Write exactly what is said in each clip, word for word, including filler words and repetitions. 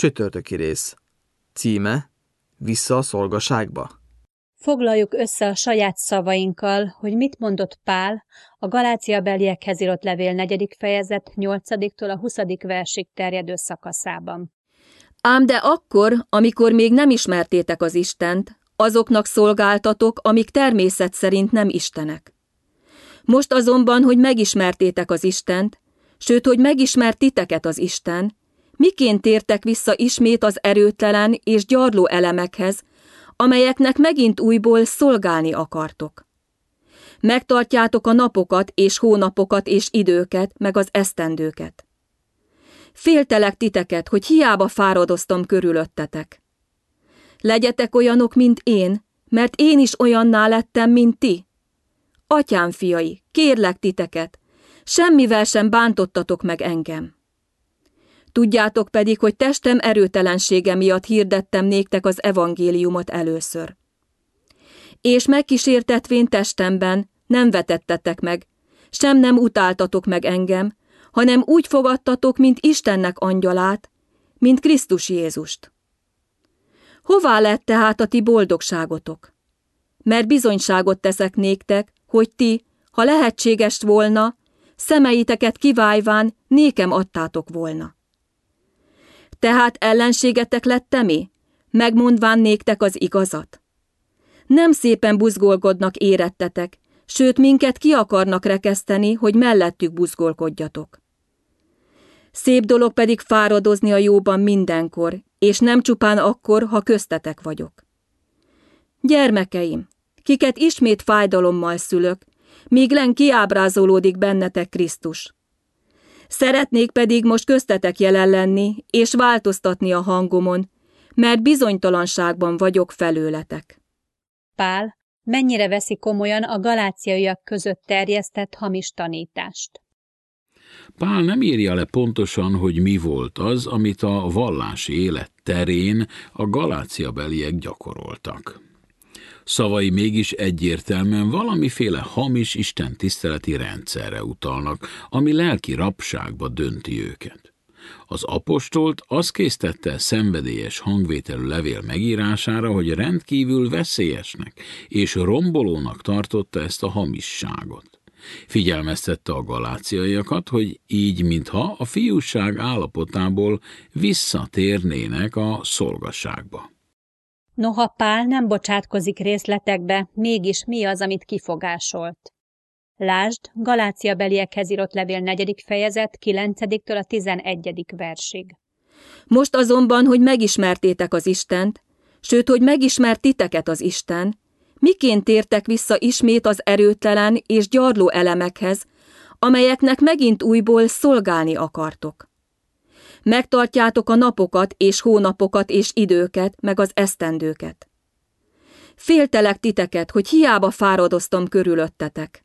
Csütörtöki rész. Címe: Vissza a szolgaságba. Foglaljuk össze a saját szavainkkal, hogy mit mondott Pál a Galáciabeliekhez írott levél negyedik fejezet nyolcadiktól a huszadik versig terjedő szakaszában. Ám de akkor, amikor még nem ismertétek az Istent, azoknak szolgáltatok, amik természet szerint nem istenek. Most azonban, hogy megismertétek az Istent, sőt, hogy megismert titeket az Isten, miként tértek vissza ismét az erőtlen és gyarló elemekhez, amelyeknek megint újból szolgálni akartok. Megtartjátok a napokat és hónapokat és időket, meg az esztendőket. Féltelek titeket, hogy hiába fáradoztam körülöttetek. Legyetek olyanok, mint én, mert én is olyanná lettem, mint ti. Atyám fiai, kérlek titeket, semmivel sem bántottatok meg engem. Tudjátok pedig, hogy testem erőtelensége miatt hirdettem néktek az evangéliumot először. És megkísértetvén testemben nem vetettetek meg, sem nem utáltatok meg engem, hanem úgy fogadtatok, mint Istennek angyalát, mint Krisztus Jézust. Hová lett tehát a ti boldogságotok? Mert bizonyságot teszek néktek, hogy ti, ha lehetséges volna, szemeiteket kivájván nékem adtátok volna. Tehát ellenségetek lettem-é, megmondván néktek az igazat? Nem szépen buzgolkodnak érettetek, sőt minket ki akarnak rekeszteni, hogy mellettük buzgolkodjatok. Szép dolog pedig fáradozni a jóban mindenkor, és nem csupán akkor, ha köztetek vagyok. Gyermekeim, kiket ismét fájdalommal szülök, míg len kiábrázolódik bennetek Krisztus. Szeretnék pedig most köztetek jelen lenni, és változtatni a hangomon, mert bizonytalanságban vagyok felőletek. Pál mennyire veszi komolyan a galáciaiak között terjesztett hamis tanítást? Pál nem írja le pontosan, hogy mi volt az, amit a vallási élet terén a galáciabeliek gyakoroltak. Szavai mégis egyértelműen valamiféle hamis istentiszteleti rendszerre utalnak, ami lelki rabságba dönti őket. Az apostolt az késztette szenvedélyes hangvételű levél megírására, hogy rendkívül veszélyesnek és rombolónak tartotta ezt a hamisságot. Figyelmeztette a galáciaiakat, hogy így, mintha a fiúság állapotából visszatérnének a szolgasságba. Noha Pál nem bocsátkozik részletekbe, mégis mi az, amit kifogásolt? Lásd, Galáciabeliekhez írott levél negyedik fejezet kilencediktől a tizenegyedik versig. Most azonban, hogy megismertétek az Istent, sőt, hogy megismert titeket az Isten, miként tértek vissza ismét az erőtlen és gyarló elemekhez, amelyeknek megint újból szolgálni akartok. Megtartjátok a napokat és hónapokat és időket, meg az esztendőket. Féltelek titeket, hogy hiába fáradoztam körülöttetek.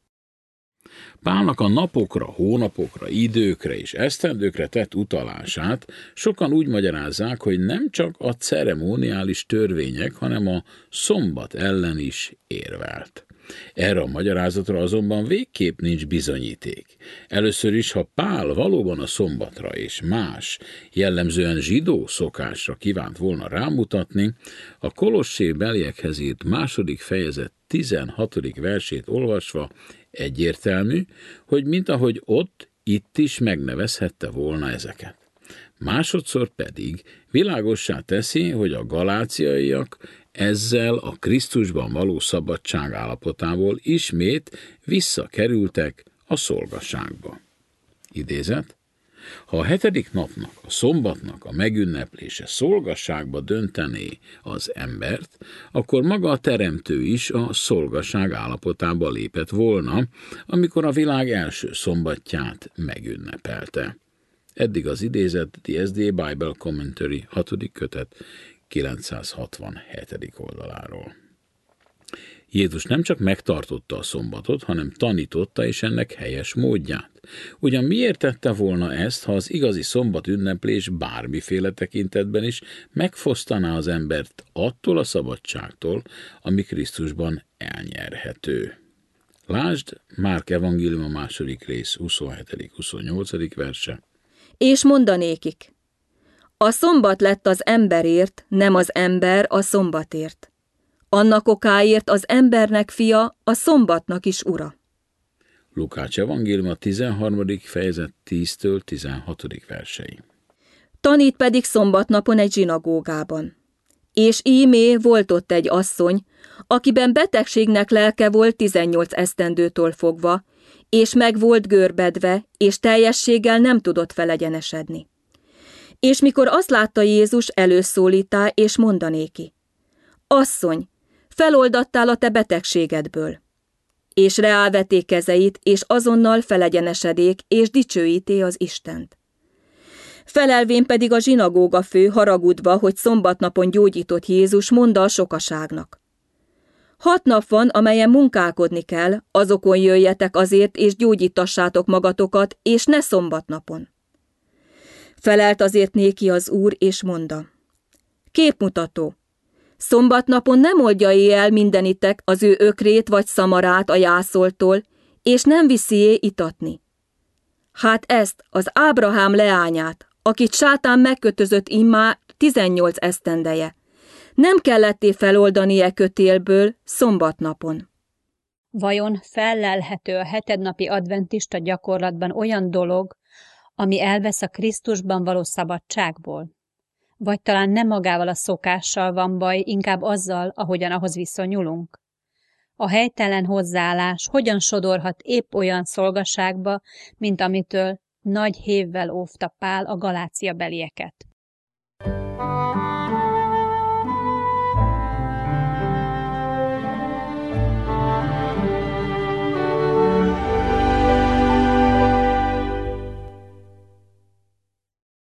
Pálnak a napokra, hónapokra, időkre és esztendőkre tett utalását sokan úgy magyarázzák, hogy nem csak a ceremoniális törvények, hanem a szombat ellen is érvelt. Erre a magyarázatra azonban végképp nincs bizonyíték. Először is, ha Pál valóban a szombatra és más, jellemzően zsidó szokásra kívánt volna rámutatni, a Kolossébeliekhez írt második fejezet tizenhatodik versét olvasva egyértelmű, hogy mint ahogy ott, itt is megnevezhette volna ezeket. Másodszor pedig világossá teszi, hogy a galáciaiak ezzel a Krisztusban való szabadság állapotából ismét visszakerültek a szolgaságba. Idézet: ha a hetedik napnak, a szombatnak a megünneplése szolgaságba döntené az embert, akkor maga a teremtő is a szolgaság állapotába lépett volna, amikor a világ első szombatját megünnepelte. Eddig az idézet The es dé á Bible Commentary hatodik kötet kilencszázhatvanhetedik oldaláról. Jézus nem csak megtartotta a szombatot, hanem tanította is ennek helyes módját. Ugyan miért tette volna ezt, ha az igazi szombat ünneplés bármiféle tekintetben is megfosztaná az embert attól a szabadságtól, ami Krisztusban elnyerhető? Lásd, Márk evangélium a második rész huszonhetedik huszonnyolcadik verse. És mondanékik: A szombat lett az emberért, nem az ember a szombatért. Annak okáért az embernek fia, a szombatnak is ura. Lukács evangéliuma tizenharmadik fejezet tíztől tizenhatodik versei. Tanít pedig szombatnapon egy zsinagógában. És ímé volt ott egy asszony, akiben betegségnek lelke volt tizennyolc esztendőtől fogva, és meg volt görbedve, és teljességgel nem tudott felegyenesedni. És mikor azt látta Jézus, előszólítá, és mondanéki: Asszony, feloldattál a te betegségedből. És reálveté kezeit, és azonnal felegyenesedék, és dicsőíté az Istent. Felelvén pedig a zsinagóga fő haragudva, hogy szombatnapon gyógyított Jézus, mondta a sokaságnak: Hat nap van, amelyen munkálkodni kell, azokon jöjjetek azért, és gyógyítassátok magatokat, és ne szombatnapon. Felelt azért néki az Úr, és mondta: Képmutató, szombatnapon nem oldja el mindenitek az ő ökrét vagy szamarát a jászoltól, és nem viszi itatni. Hát ezt, az Ábrahám leányát, akit sátán megkötözött immár tizennyolc esztendeje, nem kelletté feloldani e kötélből szombatnapon. Vajon fellelhető a hetednapi adventista gyakorlatban olyan dolog, ami elvesz a Krisztusban való szabadságból? Vagy talán nem magával a szokással van baj, inkább azzal, ahogyan ahhoz viszonyulunk? A helytelen hozzáállás hogyan sodorhat épp olyan szolgaságba, mint amitől nagy hévvel óvta Pál a Galácia belieket?